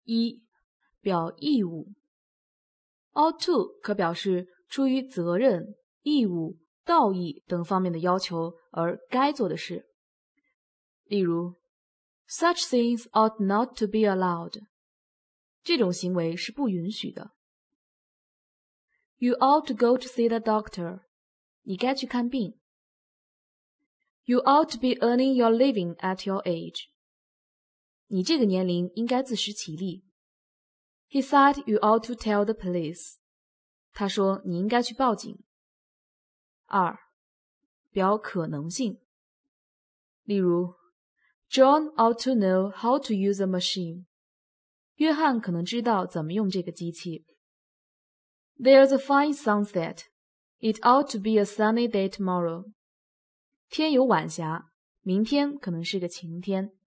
一、表义务。ought to 可表示出于责任、义务、道义等方面的要求而该做的事。例如 Such things ought not to be allowed. 这种行为是不允许的。You ought to go to see the doctor. 你该去看病。You ought to be earning your living at your age. 你这个年龄应该自食其力。He said you ought to tell the police. 他说你应该去报警。二、表可能性。例如 John ought to know how to use a machine. 约翰可能知道怎么用这个机器。There's a fine sunset. It ought to be a sunny day tomorrow. 天有晚霞，明天可能是个晴天。